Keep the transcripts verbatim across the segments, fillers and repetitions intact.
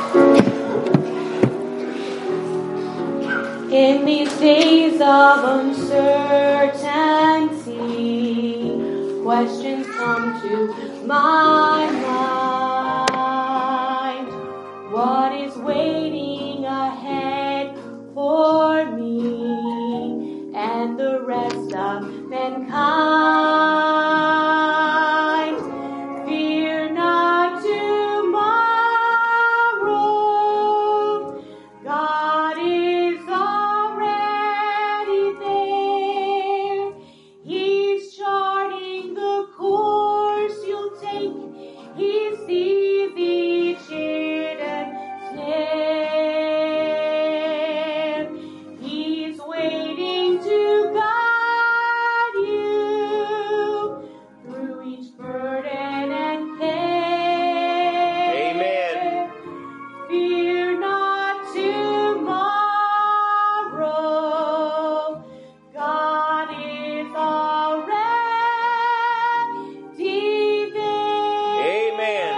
In these days of uncertainty, questions come to my mind. What is waiting ahead for me and the rest of mankind? Fear not tomorrow. God is already there. He's charting the course you'll take. He sees each hidden snare. He's waiting to guide you through each burden and care. Amen. Fear not tomorrow. God is already there. Amen.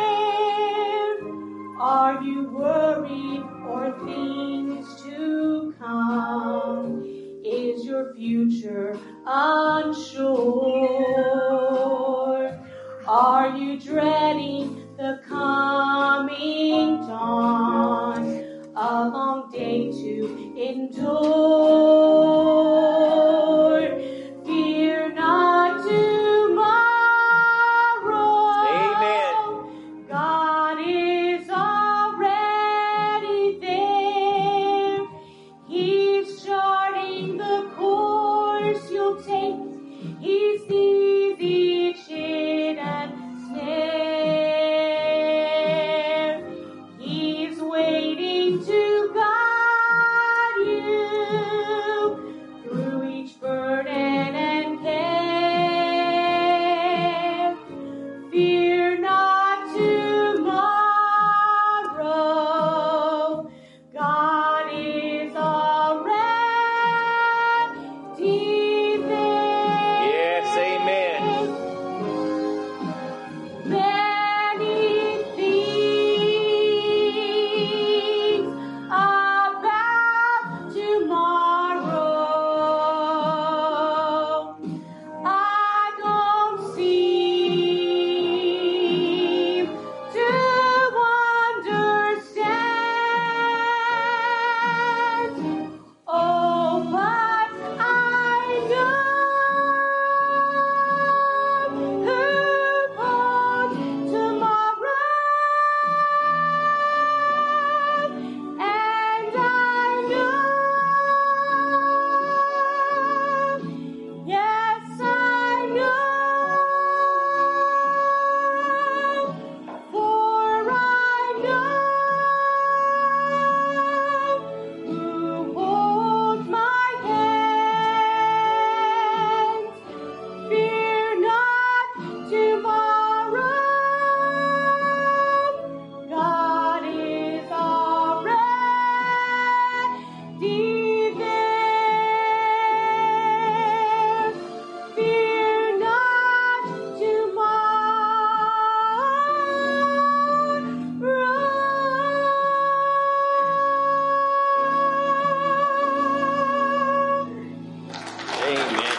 Are you worried or things to come? Is your future unsure? Are you dreading the coming dawn? A long day to endure. Fear not tomorrow. Amen. God is already there. He's charting the course you'll take. He sees each hidden snare. He's waiting to guide you through each burden and care. Fear not tomorrow. God is already there. Yes, amen. Many things about tomorrow I don't seem to understand. Oh, but I know who owns tomorrow, and I know, yes, I know, for I know who holds my hand. Fear not tomorrow. God is already there. Fear not tomorrow. Amen.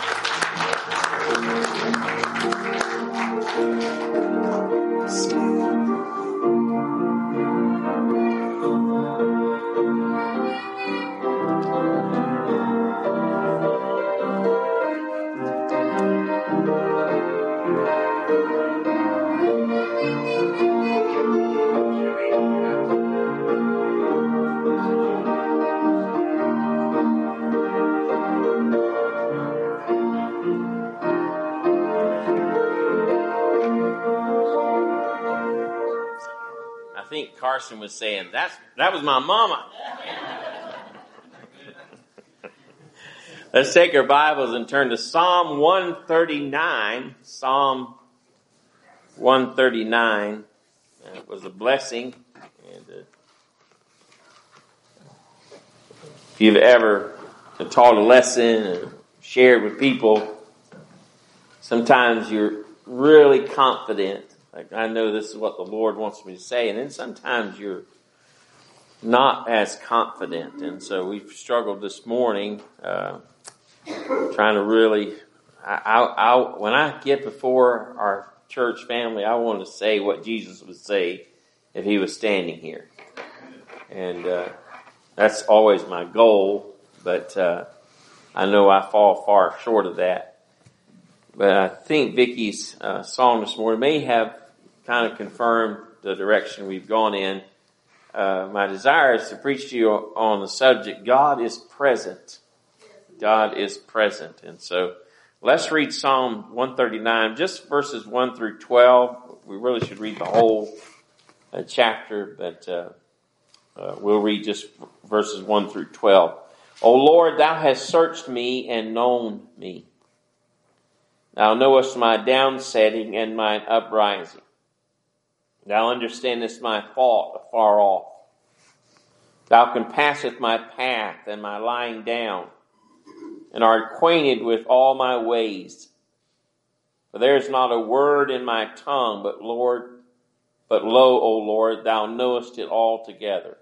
I think Carson was saying, That's, that was my mama. Let's take our Bibles and turn to Psalm one thirty-nine. Psalm one thirty-nine. And it was a blessing. And uh, if you've ever taught a lesson and shared with people, sometimes you're really confident. Like, I know this is what the Lord wants me to say. And then sometimes you're not as confident. And so we've struggled this morning, uh, trying to really, I, I, I, when I get before our church family, I want to say what Jesus would say if he was standing here. And uh, that's always my goal, but uh, I know I fall far short of that. But I think Vicky's uh, song this morning may have kind of confirmed the direction we've gone in. Uh, my desire is to preach to you on the subject, God is present. God is present. And so let's read Psalm one thirty-nine, just verses one through twelve. We really should read the whole uh, chapter, but uh, uh, we'll read just verses one through twelve. O Lord, thou hast searched me and known me. Thou knowest my downsetting and mine uprising. Thou understandest my fault afar off. Thou compassest my path and my lying down, and art acquainted with all my ways. For there is not a word in my tongue, but Lord, but lo, O Lord, thou knowest it altogether.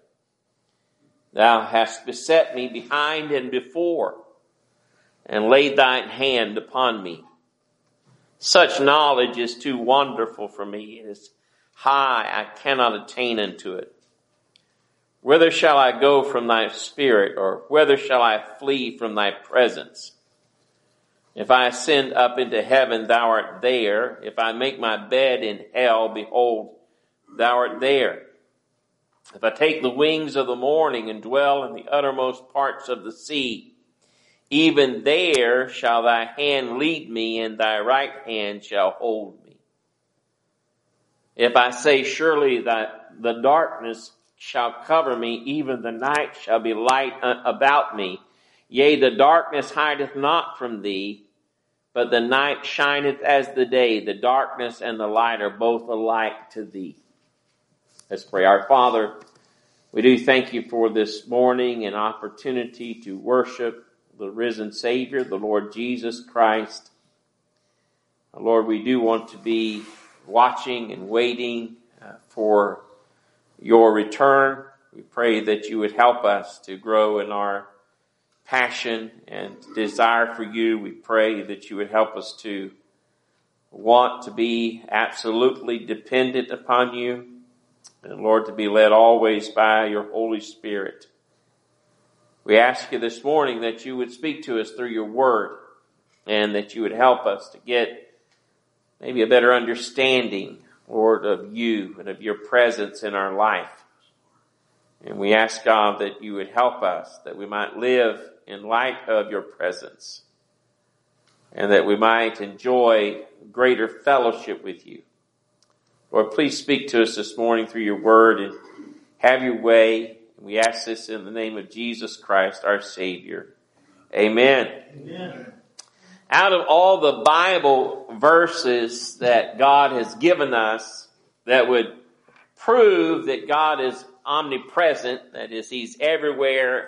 Thou hast beset me behind and before, and laid thine hand upon me. Such knowledge is too wonderful for me. It is high, I cannot attain unto it. Whither shall I go from thy spirit, or whither shall I flee from thy presence? If I ascend up into heaven, thou art there. If I make my bed in hell, behold, thou art there. If I take the wings of the morning and dwell in the uttermost parts of the sea, even there shall thy hand lead me, and thy right hand shall hold me. If I say, surely that the darkness shall cover me, even the night shall be light about me. Yea, the darkness hideth not from thee, but the night shineth as the day. The darkness and the light are both alike to thee. Let's pray. Our Father, we do thank you for this morning and opportunity to worship the risen Savior, the Lord Jesus Christ. Lord, we do want to be watching and waiting uh, for your return. We pray that you would help us to grow in our passion and desire for you. We pray that you would help us to want to be absolutely dependent upon you. And Lord, to be led always by your Holy Spirit. We ask you this morning that you would speak to us through your word, and that you would help us to get maybe a better understanding, Lord, of you and of your presence in our life. And we ask, God, that you would help us, that we might live in light of your presence, and that we might enjoy greater fellowship with you. Lord, please speak to us this morning through your word and have your way. We ask this in the name of Jesus Christ, our Savior. Amen. Amen. Out of all the Bible verses that God has given us that would prove that God is omnipresent, that is, he's everywhere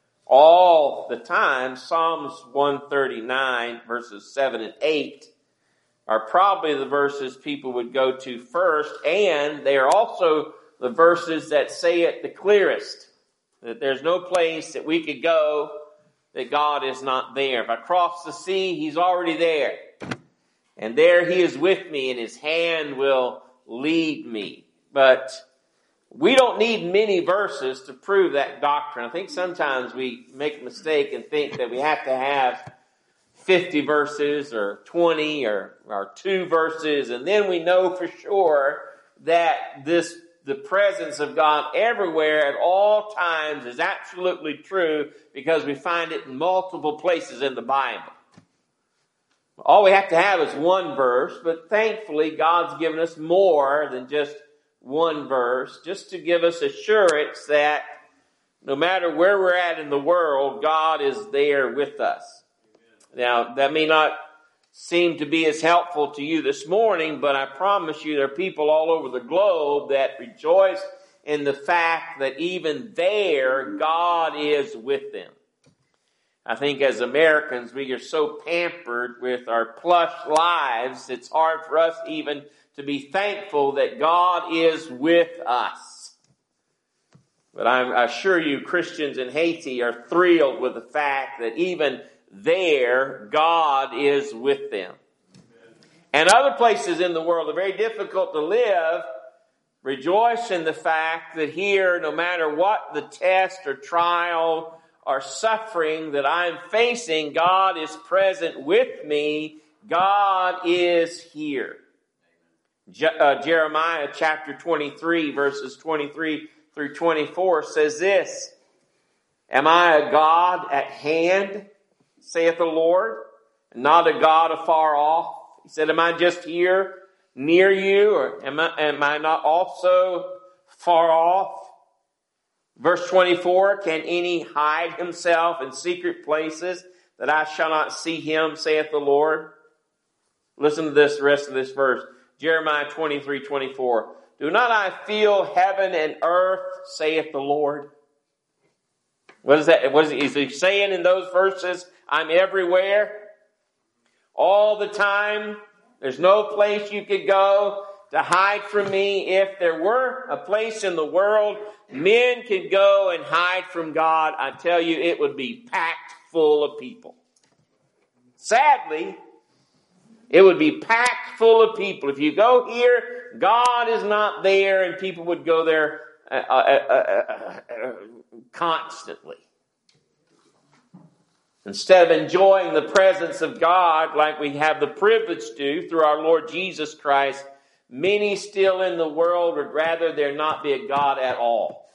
all the time, Psalms one thirty-nine verses seven and eight are probably the verses people would go to first, and they are also the verses that say it the clearest, that there's no place that we could go that God is not there. If I cross the sea, he's already there. And there he is with me, and his hand will lead me. But we don't need many verses to prove that doctrine. I think sometimes we make a mistake and think that we have to have fifty verses or twenty or, or two verses, and then we know for sure that this the presence of God everywhere at all times is absolutely true, because we find it in multiple places in the Bible. All we have to have is one verse, but thankfully God's given us more than just one verse, just to give us assurance that no matter where we're at in the world, God is there with us. Now, that may not seem to be as helpful to you this morning, but I promise you there are people all over the globe that rejoice in the fact that even there, God is with them. I think as Americans, we are so pampered with our plush lives, it's hard for us even to be thankful that God is with us. But I assure you, Christians in Haiti are thrilled with the fact that even there, God is with them. And other places in the world are very difficult to live. Rejoice in the fact that here, no matter what the test or trial or suffering that I'm facing, God is present with me. God is here. Je- uh, Jeremiah chapter twenty-three, verses twenty-three through twenty-four says this, Am I a God at hand, saith the Lord, and not a God afar off? He said, Am I just here near you, or am I, am I not also far off? Verse twenty-four, Can any hide himself in secret places that I shall not see him, saith the Lord? Listen to this, the rest of this verse. Jeremiah twenty-three twenty-four. Do not I feel heaven and earth, saith the Lord? What is that? What is he saying in those verses? I'm everywhere. All the time. There's no place you could go to hide from me. If there were a place in the world men could go and hide from God, I tell you, it would be packed full of people. Sadly, it would be packed full of people. If you go here, God is not there, and people would go there uh, uh, uh, uh, uh, constantly. Instead of enjoying the presence of God like we have the privilege to through our Lord Jesus Christ, many still in the world would rather there not be a God at all.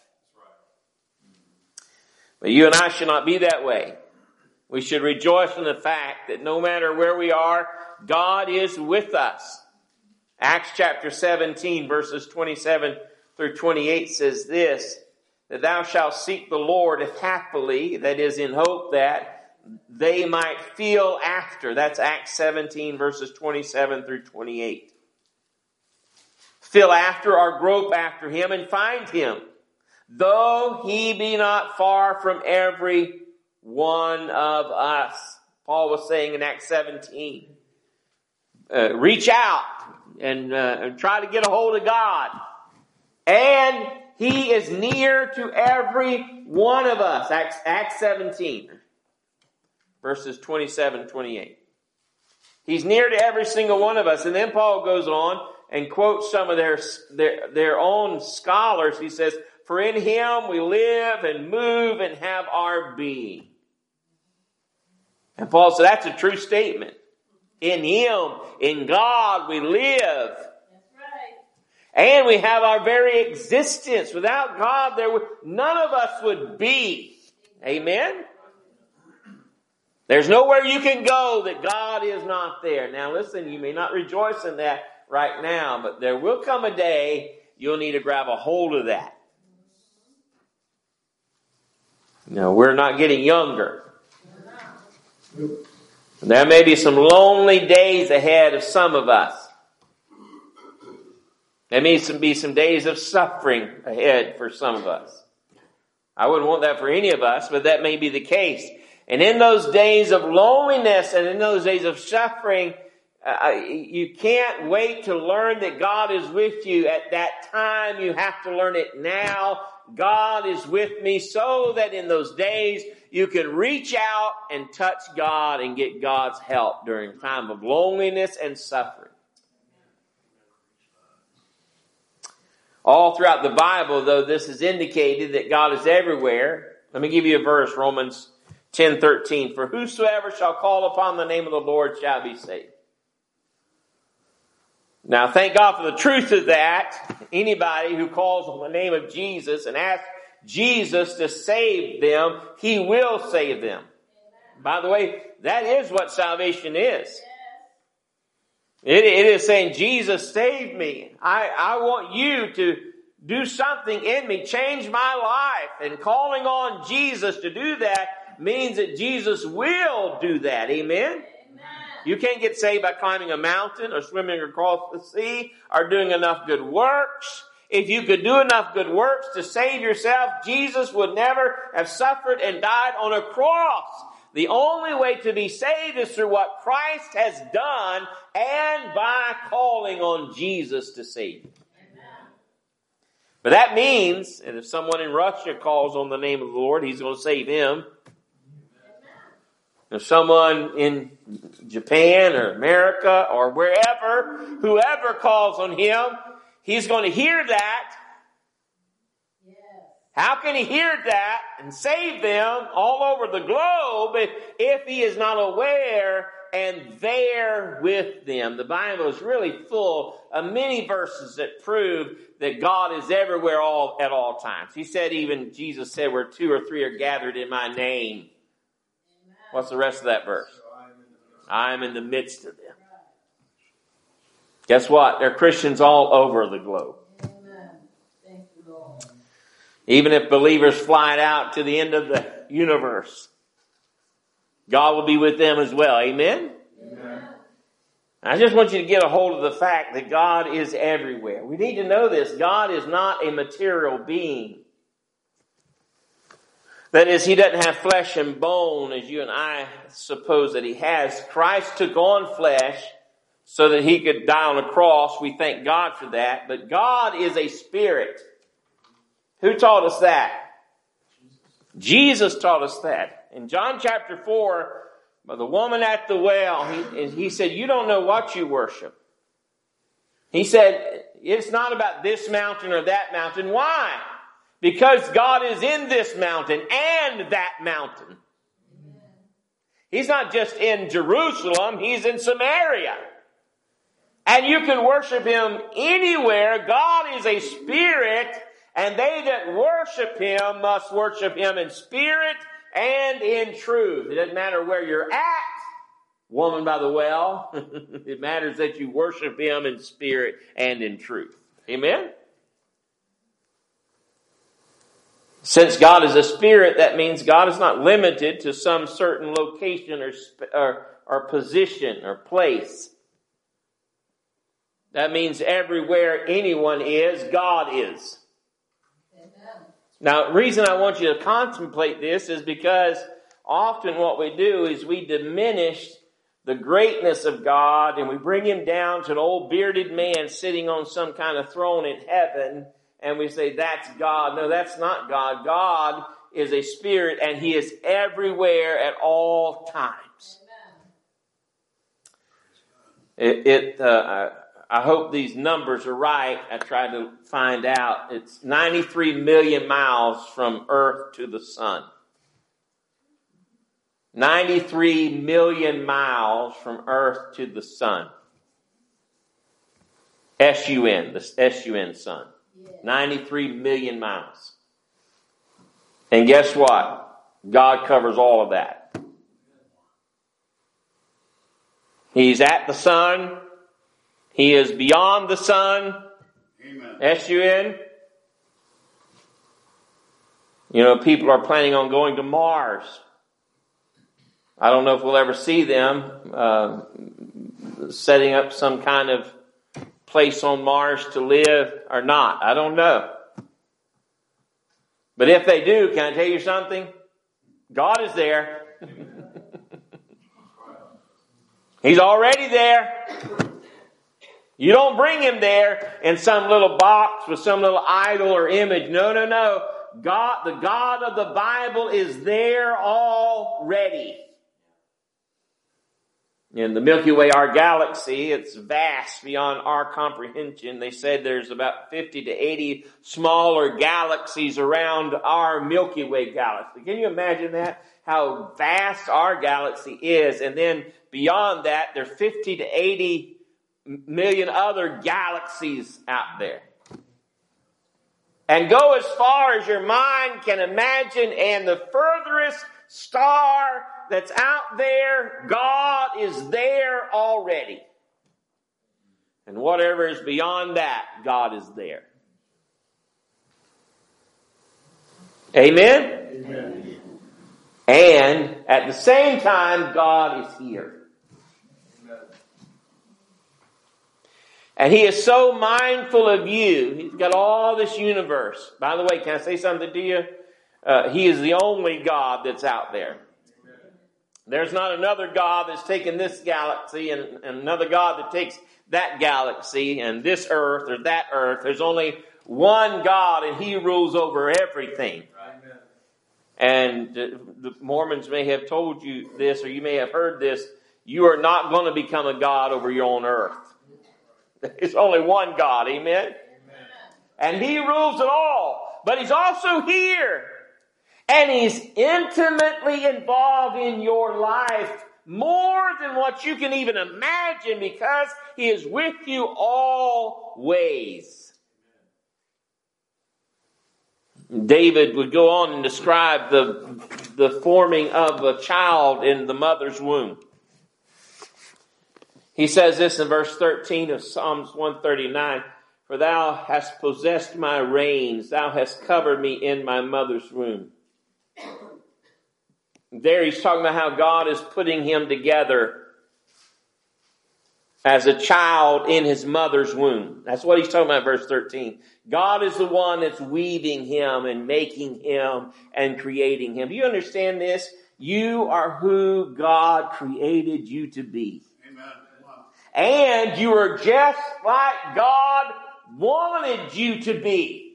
But you and I should not be that way. We should rejoice in the fact that no matter where we are, God is with us. Acts chapter seventeen, verses twenty-seven through twenty-eight says this, that thou shalt seek the Lord if happily, that is in hope that they might feel after. That's Acts seventeen, verses twenty-seven through twenty-eight. Feel after or grope after him and find him, though he be not far from every one of us. Paul was saying in Acts seventeen. Uh, reach out and, uh, and try to get a hold of God. And he is near to every one of us. Acts, Acts seventeen. Verses twenty-seven and twenty-eight. He's near to every single one of us. And then Paul goes on and quotes some of their, their, their own scholars. He says, For in him we live and move and have our being. And Paul said that's a true statement. In him, in God, we live. That's right. And we have our very existence. Without God, there would, none of us would be. Amen? There's nowhere you can go that God is not there. Now listen, you may not rejoice in that right now, but there will come a day you'll need to grab a hold of that. No, we're not getting younger. There may be some lonely days ahead of some of us. There may be some days of suffering ahead for some of us. I wouldn't want that for any of us, but that may be the case. And in those days of loneliness and in those days of suffering, uh, you can't wait to learn that God is with you at that time. You have to learn it now. God is with me, so that in those days you can reach out and touch God and get God's help during a time of loneliness and suffering. All throughout the Bible, though, this is indicated that God is everywhere. Let me give you a verse, Romans ten thirteen. For whosoever shall call upon the name of the Lord shall be saved. Now, thank God for the truth of that. Anybody who calls on the name of Jesus and asks Jesus to save them, he will save them. Amen. By the way, that is what salvation is. Yes. It, it is saying, Jesus, save me. I, I want you to do something in me, change my life. And calling on Jesus to do that means that Jesus will do that. Amen? You can't get saved by climbing a mountain or swimming across the sea or doing enough good works. If you could do enough good works to save yourself, Jesus would never have suffered and died on a cross. The only way to be saved is through what Christ has done and by calling on Jesus to save you. But that means, and if someone in Russia calls on the name of the Lord, he's going to save him. If someone in Japan or America or wherever, whoever calls on him, he's going to hear that. Yes. How can he hear that and save them all over the globe if, if he is not aware and there with them? The Bible is really full of many verses that prove that God is everywhere all at all times. He said, even Jesus said, where two or three are gathered in my name. What's the rest of that verse? I am in the midst of them. Guess what? There are Christians all over the globe. Amen. Thank you, Lord. Even if believers fly out to the end of the universe, God will be with them as well. Amen? Amen. I just want you to get a hold of the fact that God is everywhere. We need to know this. God is not a material being. That is, he doesn't have flesh and bone as you and I suppose that he has. Christ took on flesh so that he could die on a cross. We thank God for that. But God is a spirit. Who taught us that? Jesus taught us that. In John chapter four, by the woman at the well, he, he said, you don't know what you worship. He said, it's not about this mountain or that mountain. Why? Because God is in this mountain and that mountain. He's not just in Jerusalem, he's in Samaria. And you can worship him anywhere. God is a spirit, and they that worship him must worship him in spirit and in truth. It doesn't matter where you're at, woman by the well. It matters that you worship him in spirit and in truth. Amen? Since God is a spirit, that means God is not limited to some certain location or, or, or position or place. That means everywhere anyone is, God is. Amen. Now, the reason I want you to contemplate this is because often what we do is we diminish the greatness of God and we bring him down to an old bearded man sitting on some kind of throne in heaven. And we say, that's God. No, that's not God. God is a spirit, and he is everywhere at all times. Amen. It, it uh, I hope these numbers are right. I tried to find out. It's ninety-three million miles from Earth to the sun. ninety-three million miles from Earth to the sun. S U N, the S U N sun. ninety-three million miles. And guess what? God covers all of that. He's at the sun. He is beyond the sun. Amen. S U N. You know, people are planning on going to Mars. I don't know if we'll ever see them uh, setting up some kind of place on Mars to live or not. I don't know. But if they do, can I tell you something? God is there. He's already there. You don't bring him there in some little box with some little idol or image. No, no, no. God, the God of the Bible is there already. In the Milky Way, our galaxy, it's vast beyond our comprehension. They said there's about fifty to eighty smaller galaxies around our Milky Way galaxy. Can you imagine that? How vast our galaxy is. And then beyond that, there are fifty to eighty million other galaxies out there. And go as far as your mind can imagine, and the furthest star that's out there, God is there already. And whatever is beyond that, God is there. Amen? Amen. And at the same time, God is here. And he is so mindful of you. He's got all this universe. By the way, can I say something to you? Uh, he is the only God that's out there. There's not another God that's taken this galaxy and, and another God that takes that galaxy and this earth or that earth. There's only one God and He rules over everything. And the Mormons may have told you this, or you may have heard this. You are not going to become a God over your own earth. There's only one God. Amen? Amen. And He rules it all. But He's also here. And He's intimately involved in your life more than what you can even imagine, because He is with you always. David would go on and describe the, the forming of a child in the mother's womb. He says this in verse thirteen of Psalms one thirty-nine, "For thou hast possessed my reins, thou hast covered me in my mother's womb." There he's talking about how God is putting him together as a child in his mother's womb. That's what he's talking about in verse thirteen. God is the one that's weaving him and making him and creating him. Do you understand this? You are who God created you to be. Amen. And you are just like God wanted you to be.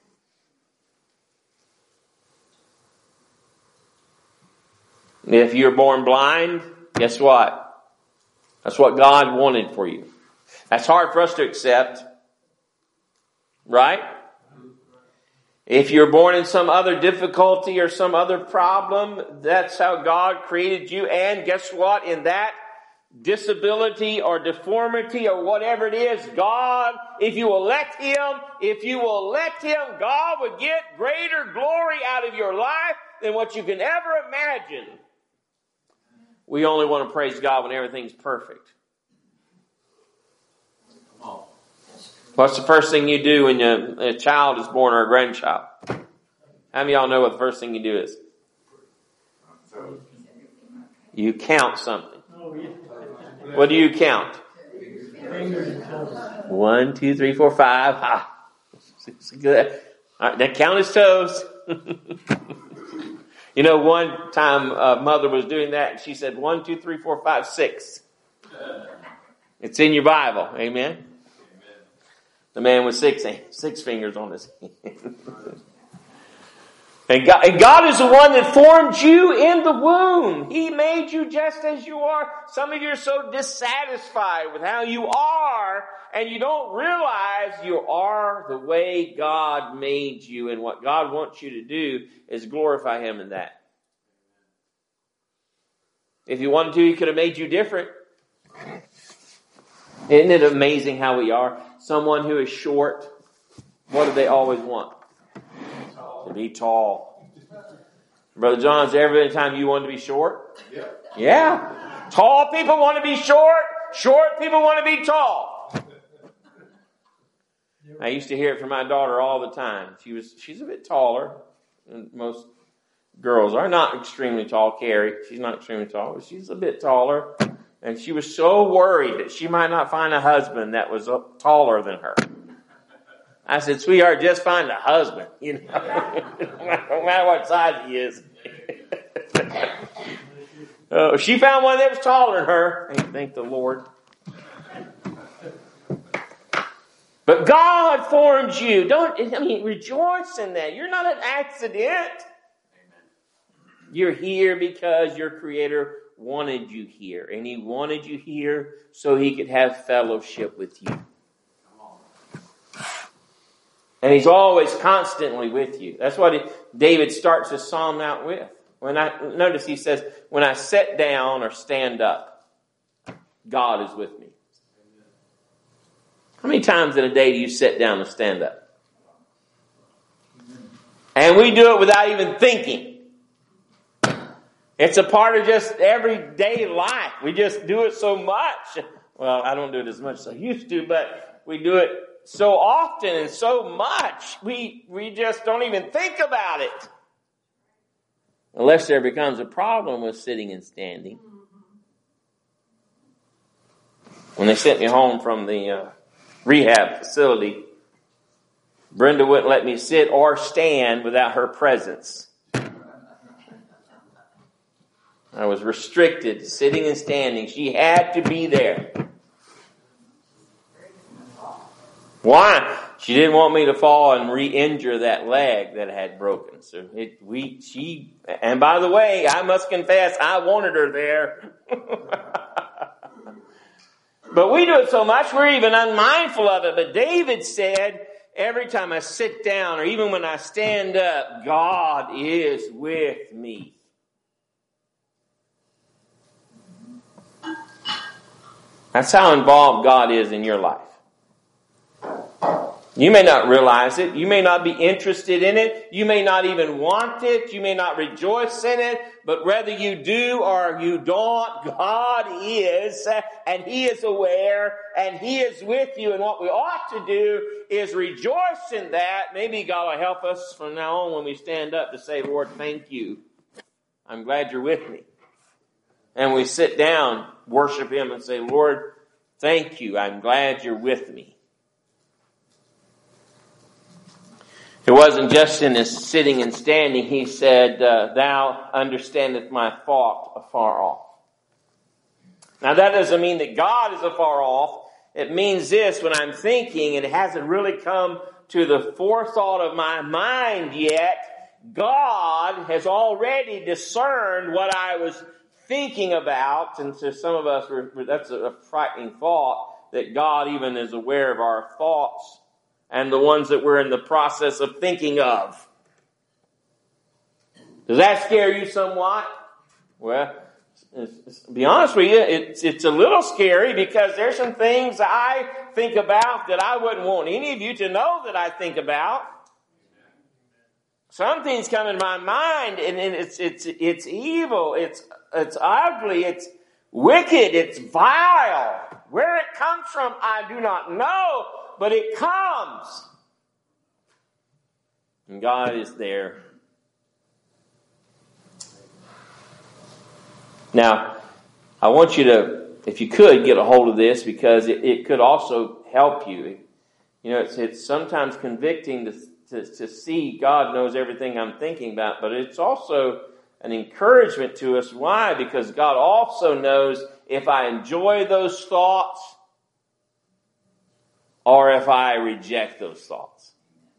If you're born blind, guess what? That's what God wanted for you. That's hard for us to accept. Right? If you're born in some other difficulty or some other problem, that's how God created you. And guess what? In that disability or deformity or whatever it is, God, if you will let Him, if you will let Him, God would get greater glory out of your life than what you can ever imagine. We only want to praise God when everything's perfect. What's the first thing you do when a, a child is born or a grandchild? How many of y'all know what the first thing you do is? You count something. What do you count? One, two, three, four, five. Ah, it's good. All right, now count his toes. You know, one time a mother was doing that, and she said, one, two, three, four, five, six. It's in your Bible. Amen? The man with six, six fingers on his hand. And God, and God is the one that formed you in the womb. He made you just as you are. Some of you are so dissatisfied with how you are, and you don't realize you are the way God made you. And what God wants you to do is glorify Him in that. If you wanted to, He could have made you different. Isn't it amazing how we are? Someone who is short, what do they always want? To be tall. Brother John's every time you want to be short? Yeah. Yeah. Tall people want to be short. Short people want to be tall. I used to hear it from my daughter all the time. She was, she's a bit taller than most girls are. Not extremely tall. Carrie, she's not extremely tall, but she's a bit taller. And she was so worried that she might not find a husband that was taller than her. I said, sweetheart, just find a husband, you know, no matter what size he is. uh, she found one that was taller than her. Thank the Lord. But God formed you. Don't, I mean, rejoice in that. You're not an accident. You're here because your Creator wanted you here. And He wanted you here so He could have fellowship with you. And He's always constantly with you. That's what it, David starts his psalm out with. When I notice he says, when I sit down or stand up, God is with me. How many times in a day do you sit down and stand up? And we do it without even thinking. It's a part of just everyday life. We just do it so much. Well, I don't do it as much as I used to, but we do it so often and so much. We, we just don't even think about it. Unless there becomes a problem with sitting and standing. When they sent me home from the uh, rehab facility, Brenda wouldn't let me sit or stand without her presence. I was restricted to sitting and standing. She had to be there. Why? She didn't want me to fall and re-injure that leg that I had broken. So it, we, she, and by the way, I must confess, I wanted her there. But we do it so much, we're even unmindful of it. But David said, every time I sit down or even when I stand up, God is with me. That's how involved God is in your life. You may not realize it. You may not be interested in it. You may not even want it. You may not rejoice in it. But whether you do or you don't, God is, and He is aware, and He is with you. And what we ought to do is rejoice in that. Maybe God will help us from now on when we stand up to say, Lord, thank you. I'm glad you're with me. And we sit down, worship Him, and say, Lord, thank you. I'm glad you're with me. It wasn't just in his sitting and standing. He said, uh, thou understandest my thought afar off. Now that doesn't mean that God is afar off. It means this, when I'm thinking and it hasn't really come to the forethought of my mind yet, God has already discerned what I was thinking about. And to some of us, that's a frightening thought, that God even is aware of our thoughts and the ones that we're in the process of thinking of. Does that scare you somewhat? Well, to be honest with you, it's, it's a little scary because there's some things I think about that I wouldn't want any of you to know that I think about. Some things come in my mind and it's, it's, it's evil, it's, it's ugly, it's wicked, it's vile. Where it comes from, I do not know. But it comes. And God is there. Now, I want you to, if you could, get a hold of this because it, it could also help you. You know, it's, it's sometimes convicting to, to, to see God knows everything I'm thinking about, but it's also an encouragement to us. Why? Because God also knows if I enjoy those thoughts or if I reject those thoughts.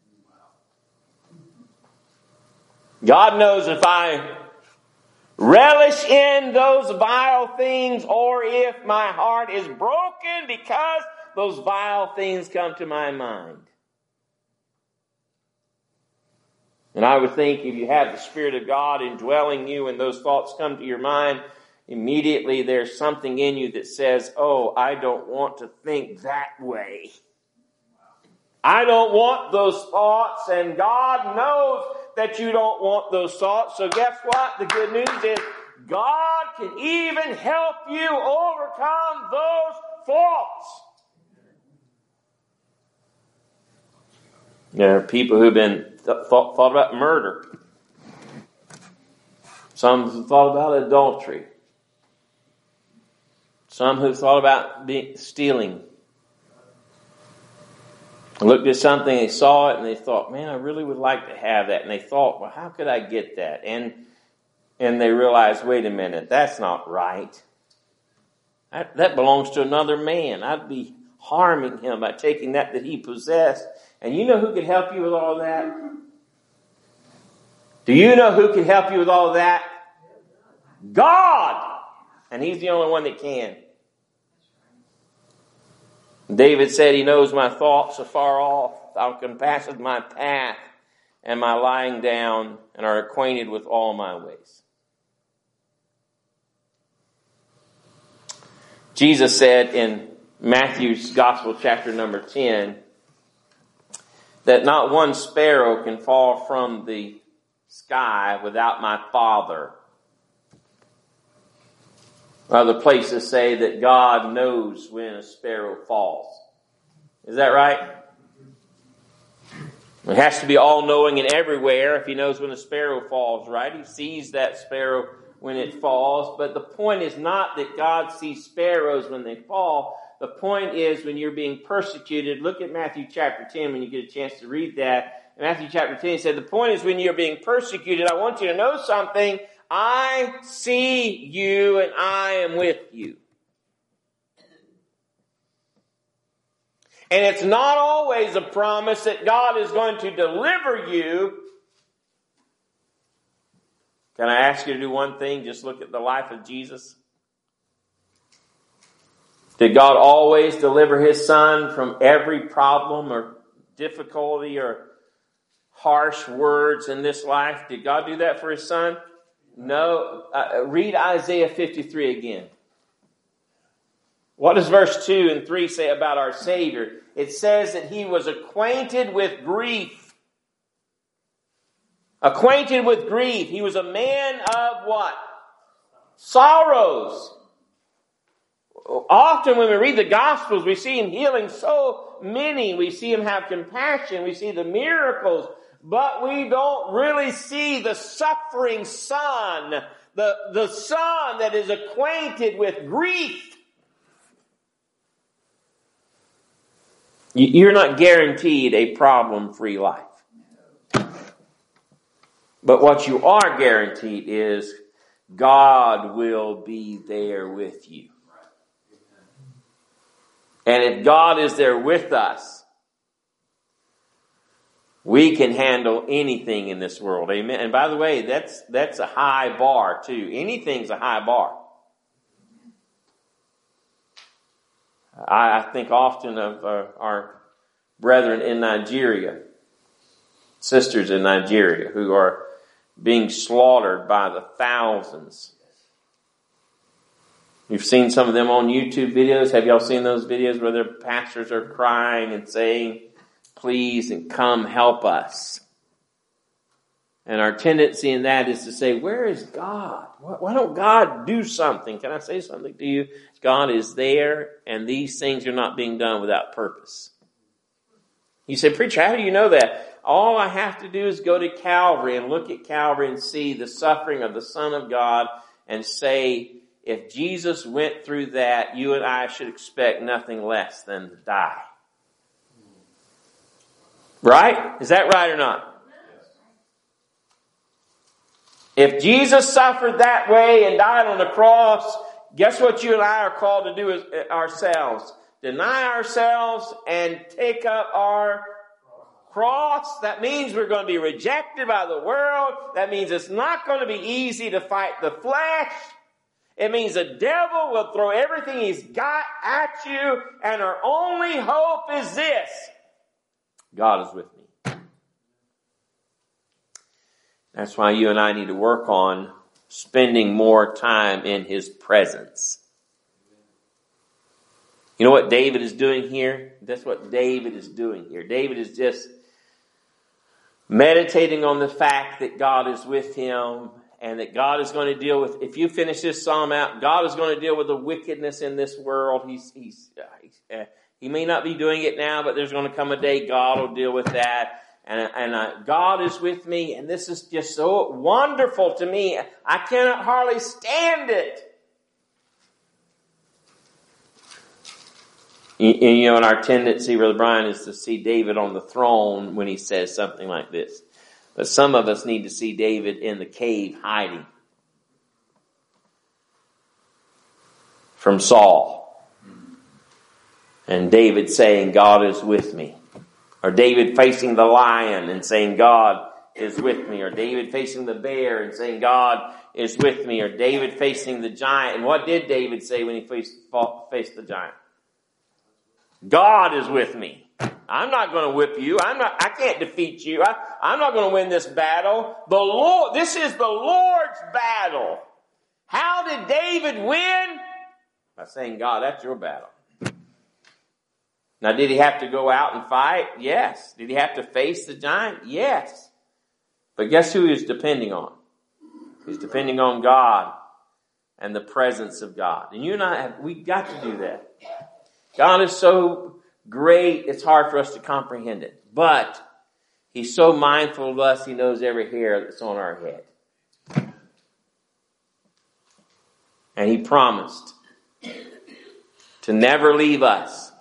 God knows if I relish in those vile things or if my heart is broken because those vile things come to my mind. And I would think if you have the Spirit of God indwelling you and those thoughts come to your mind, immediately there's something in you that says, oh, I don't want to think that way. I don't want those thoughts, and God knows that you don't want those thoughts. So guess what? The good news is God can even help you overcome those thoughts. There are people who've been th- thought, thought about murder. Some who thought about adultery. Some who thought about being, stealing. Looked at something, they saw it, and they thought, man, I really would like to have that. And they thought, well, how could I get that? And and they realized, wait a minute, that's not right. That, that belongs to another man. I'd be harming him by taking that that he possessed. And you know who could help you with all that? Do you know who can help you with all that? God! And He's the only one that can. David said, He knows my thoughts afar off. Thou compassest my path and my lying down, and are acquainted with all my ways. Jesus said in Matthew's Gospel, chapter number ten, that not one sparrow can fall from the sky without my Father. Other places say that God knows when a sparrow falls. Is that right? It has to be all-knowing and everywhere if He knows when a sparrow falls, right? He sees that sparrow when it falls. But the point is not that God sees sparrows when they fall. The point is when you're being persecuted. Look at Matthew chapter ten when you get a chance to read that. In Matthew chapter ten, he said, the point is when you're being persecuted, I want you to know something. I see you and I am with you. And it's not always a promise that God is going to deliver you. Can I ask you to do one thing? Just look at the life of Jesus. Did God always deliver His Son from every problem or difficulty or harsh words in this life? Did God do that for His Son? No. Uh, read Isaiah fifty-three again. What does verse two and three say about our Savior? It says that He was acquainted with grief. Acquainted with grief. He was a man of what? Sorrows. Often when we read the Gospels, we see Him healing so many. We see Him have compassion. We see the miracles. But we don't really see the suffering Son. The, the Son that is acquainted with grief. You're not guaranteed a problem-free life. But what you are guaranteed is God will be there with you. And if God is there with us, we can handle anything in this world. Amen. And by the way, that's that's a high bar too. Anything's a high bar. I, I think often of uh, our brethren in Nigeria, sisters in Nigeria, who are being slaughtered by the thousands. You've seen some of them on YouTube videos. Have y'all seen those videos where their pastors are crying and saying, please and come help us? And our tendency in that is to say, where is God? Why don't God do something? Can I say something to you? God is there, and these things are not being done without purpose. You say, preacher, how do you know that? All I have to do is go to Calvary and look at Calvary and see the suffering of the Son of God and say, if Jesus went through that, you and I should expect nothing less than to die. Right? Is that right or not? If Jesus suffered that way and died on the cross, guess what you and I are called to do as ourselves? Deny ourselves and take up our cross. That means we're going to be rejected by the world. That means it's not going to be easy to fight the flesh. It means the devil will throw everything he's got at you, and our only hope is this: God is with me. That's why you and I need to work on spending more time in His presence. You know what David is doing here? That's what David is doing here. David is just meditating on the fact that God is with him and that God is going to deal with, if you finish this psalm out, God is going to deal with the wickedness in this world. He's, he's, uh, he's uh, he may not be doing it now, but there's going to come a day God will deal with that. And, and uh, God is with me, and this is just so wonderful to me. I cannot hardly stand it. You, you know, and our tendency, Brother Brian, is to see David on the throne when he says something like this. But some of us need to see David in the cave hiding from Saul. And David saying, God is with me. Or David facing the lion and saying, God is with me. Or David facing the bear and saying, God is with me. Or David facing the giant. And what did David say when he faced, faced the giant? God is with me. I'm not going to whip you. I'm not, I can't defeat you. I, I'm not going to win this battle. The Lord, this is the Lord's battle. How did David win? By saying, God, that's your battle. Now, did he have to go out and fight? Yes. Did he have to face the giant? Yes. But guess who he's depending on? He's depending on God and the presence of God. And you and I, have, we got to do that. God is so great, it's hard for us to comprehend it. But He's so mindful of us, He knows every hair that's on our head. And He promised to never leave us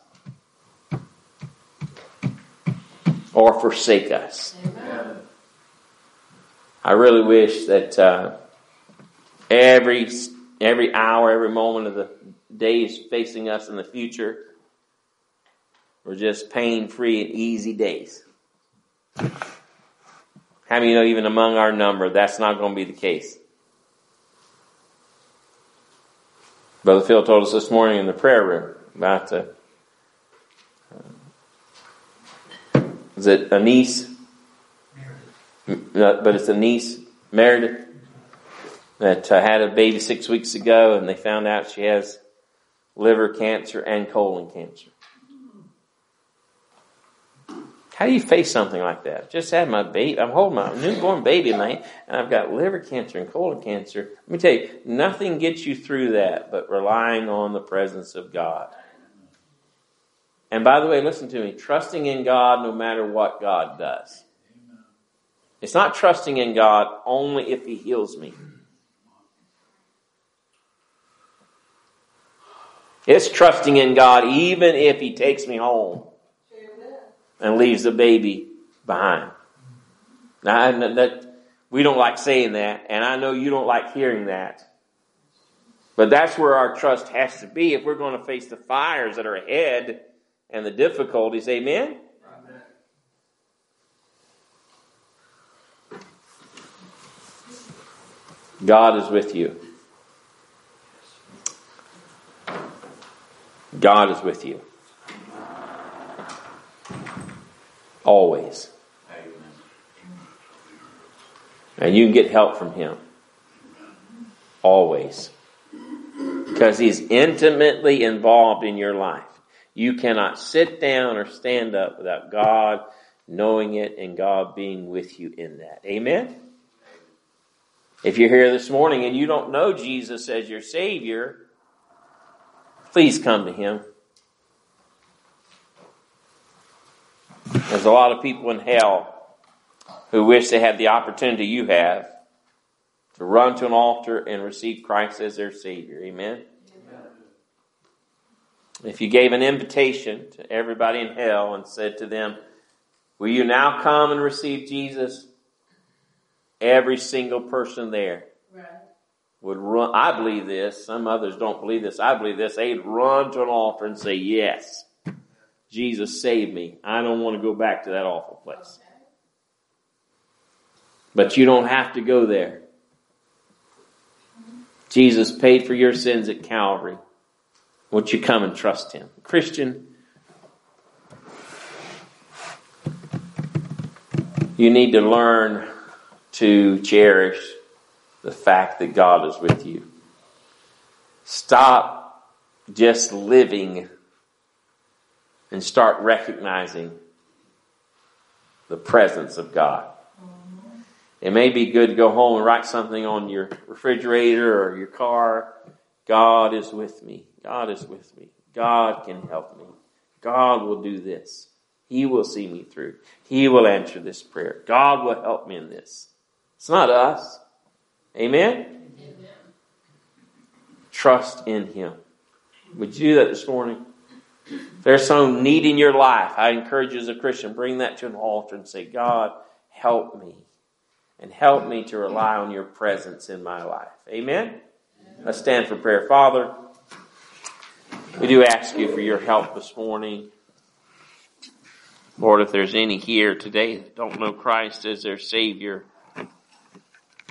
or forsake us. Amen. I really wish that uh, every every hour, every moment of the days facing us in the future, were just pain-free and easy days. How many know even among our number, that's not going to be the case? Brother Phil told us this morning in the prayer room about the, uh, is it a niece? No, but it's a niece, Meredith, that uh, had a baby six weeks ago, and they found out she has liver cancer and colon cancer. How do you face something like that? Just had my baby, I'm holding my newborn baby in my hand, and I've got liver cancer and colon cancer. Let me tell you, nothing gets you through that but relying on the presence of God. And by the way, listen to me, trusting in God no matter what God does. It's not trusting in God only if He heals me. It's trusting in God even if He takes me home and leaves the baby behind. Now, I, that, we don't like saying that, and I know you don't like hearing that. But that's where our trust has to be if we're going to face the fires that are ahead and the difficulties. Amen? Amen. God is with you. God is with you. Always. And you can get help from Him. Always. Because He's intimately involved in your life. You cannot sit down or stand up without God knowing it and God being with you in that. Amen? If you're here this morning and you don't know Jesus as your Savior, please come to Him. There's a lot of people in hell who wish they had the opportunity you have to run to an altar and receive Christ as their Savior. Amen? Amen. If you gave an invitation to everybody in hell and said to them, will you now come and receive Jesus? Every single person there right. would run. I believe this. Some others don't believe this. I believe this. They'd run to an altar and say, yes. Jesus saved me. I don't want to go back to that awful place. But you don't have to go there. Jesus paid for your sins at Calvary. Won't you come and trust Him? Christian, you need to learn to cherish the fact that God is with you. Stop just living and start recognizing the presence of God. Mm-hmm. It may be good to go home and write something on your refrigerator or your car. God is with me. God is with me. God can help me. God will do this. He will see me through. He will answer this prayer. God will help me in this. It's not us. Amen? Amen. Trust in Him. Would you do that this morning? If there's some need in your life, I encourage you as a Christian, bring that to an altar and say, God, help me. And help me to rely on your presence in my life. Amen? Amen. Let's stand for prayer. Father, we do ask you for your help this morning. Lord, if there's any here today that don't know Christ as their Savior,